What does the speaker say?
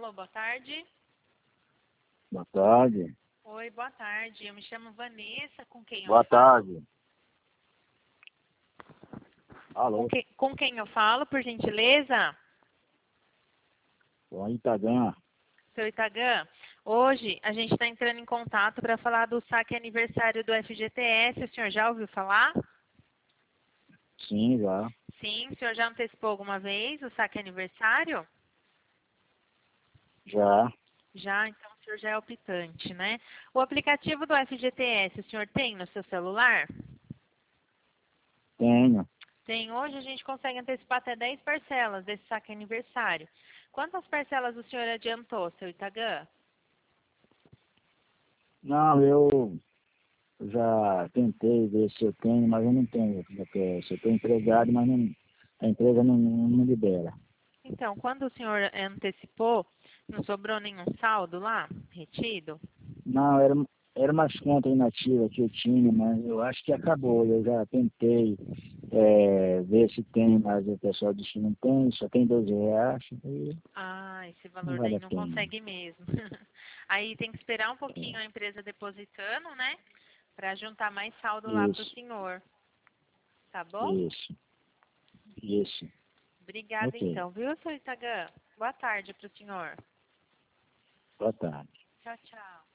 Alô, boa tarde. Boa tarde. Oi, boa tarde. Eu me chamo Vanessa, com quem eu Boa falo? tarde. Alô, Com quem eu falo, por gentileza? com Itagã. Seu Itagã, hoje a gente está entrando em contato para falar do saque aniversário do FGTS. O senhor já ouviu falar? Sim, já. Sim, o senhor já antecipou alguma vez o saque aniversário? Já. Já, então o senhor já é optante, né? O aplicativo do FGTS, o senhor tem no seu celular? Tenho. Tem. Hoje a gente consegue antecipar até 10 parcelas desse saque aniversário. Quantas parcelas o senhor adiantou, seu Itagã? Não, eu já tentei ver se eu tenho, mas eu não tenho FGTS. Eu estou empregado, mas não, a empresa não me libera. Então, quando o senhor antecipou, não sobrou nenhum saldo lá, retido? Não, era umas contas inativas que eu tinha, mas eu acho que acabou. Eu já tentei ver se tem, mas o pessoal disse que não tem, só tem R$ 12. E Ah, esse não valor vale daí a não pena. consegue mesmo. Aí tem que esperar um pouquinho a empresa depositando, né? Para juntar mais saldo lá para o Isso, senhor. Tá bom? isso, isso. Obrigada Ok. então, viu, seu Itagã? Boa tarde para o senhor. Boa tarde. Tchau, tchau.